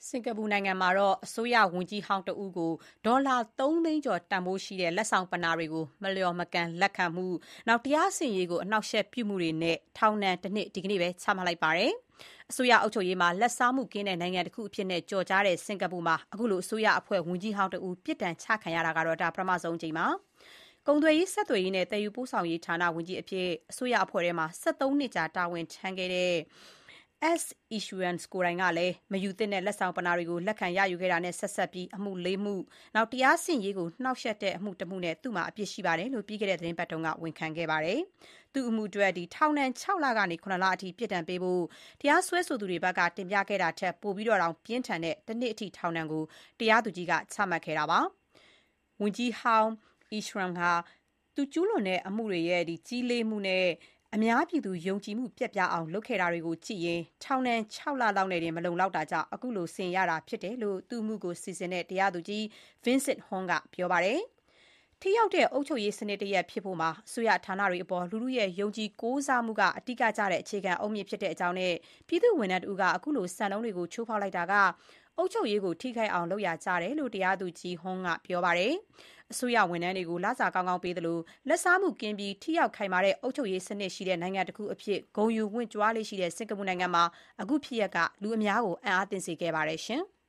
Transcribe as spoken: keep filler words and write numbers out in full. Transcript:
စင်ကာပူနိုင်ငံမှာအစိုးရဝန်ကြီးဟောင်းတဦးကိုဒေါ်လာသုံးသိန်းကျော်တန်ဖိုးရှိတဲ့လက်ဆောင်ပဏာတွေကိုမလျော်မကန်လက်ခံမှု၊တရားစီရင်ရေးကိုအနှောင့်အယှက်ပြုမှုတွေနဲ့ထောင်ဒဏ်တနှစ်ဒီကနေ့ပဲချမှတ်လိုက်ပါတယ်။အစိုးရအုပ်ချုပ်ရေးမှာလာဘ်စားမှုကင်းတဲ့နိုင်ငံတခုအဖြစ်ကျော်ကြားတဲ့စင်ကာပူမှာအခုလိုအစိုးရအဖွဲ့ဝန်ကြီးဟောင်းတဦးပြစ်ဒဏ်ချခံရတာဒါပထမဆုံးအကြိမ်ပါ။ကုန်သွယ်ရေးဆက်သွယ်ရေးနဲ့သယ်ယူပို့ဆောင်ရေးဌာနဝန်ကြီးအဖြစ်အစိုးရအဖွဲ့ထဲမှာ၁၃နှစ်ကြာတာဝန်ထမ်းခဲ့တဲ့ S Iswaran ကိုယ်တိုင်ကလည်းမယူသင့်တဲ့လက်ဆောင်ပဏာတွေကိုလက်ခံရယူခဲ့တာနဲ့ဆက်စပ်ပြီးအမှုလေးမှု၊တရားစီရင်ရေးကိုနှောင့်ယှက်တဲ့အမှုတမှုနဲ့သူ့မှာအပြစ်ရှိတယ်လို့ပြီးခဲ့တဲ့သီတင်းပတ်ကဝန်ခံခဲ့ပါတယ်။သူ့အမှုအတွက်ထောင်ဒဏ်ခြောက်လကနေခုနစ်လအထိပြစ်ဒဏ်ပေးဖို့တရားစွဲဆိုသူတွေဘက်ကတင်ပြခဲ့တာထက်ပိုပြီးတောင်ပြင်းထန်တဲ့တနှစ်အထိထောင်ဒဏ်ကိုတရားသူကြီးကချမှတ်ခဲ့တာပါ။ဝန်ကြီးဟောင်း Iswaran ဟာသူကျူးလွန်တဲ့အမှုတွေရဲ့ကြီးလေးမှုနဲ့အများပြည်သူယုံကြည်မှုပျက်ပြားအောင်လုပ်ခဲ့တာတွေကိုကြည့်ရင်ထောင်ဒဏ်ခြောက်လလောက်နဲ့တင်မလုံလောက်တာကြောင့်အခုလိုစီရင်ရတာဖြစ်တယ်လို့သူ့အမှုကိုစီစဉ်တဲ့တရားသူကြီး Vincent Hong ကပြောပါတယ်။ထိရောက်တဲ့အုပ်ချုပ်ရေးစနစ်တရပ်ဖြစ်ဖို့မှာအစိုးရဌာနတွေအပေါ်လူထုရဲ့ယုံကြည်ကိုးစားမှုကအဓိကကျတဲ့အခြေခံအုတ်မြစ်ဖြစ်တဲ့အကြောင်းနဲ့ပြည်သူ့ဝန်ထမ်းတဦးကအခုလိုစံနှုန်းတွေကိုချိုးဖောက်လိုက်တာကအုပ်ချုပ်ရေးကိုထိခိုက်အောင်လုပ်ရာကျတယ်လို့တရားသူကြီး Hong ကပြောပါတယ်။အစိုးရဝန်ထမ်းတွေကိုလစာကောင်းကောင်းပေးသလိုလာဘ်စားမှုကင်းပြီးထိရောက်ခိုင်မာတဲ့အုပ်ချုပ်ရေးစနစ်ရှိတဲ့နိုင်ငံတခုအဖြစ်ဂုဏ်ယူဝင့်ကြွားလေ့ရှိတဲ့စင်ကာပူနိုင်ငံမှာအခုဖြစ်ရပ်ကလူအများကိုအံ့အားသင့်စေခဲ့ပါတယ်။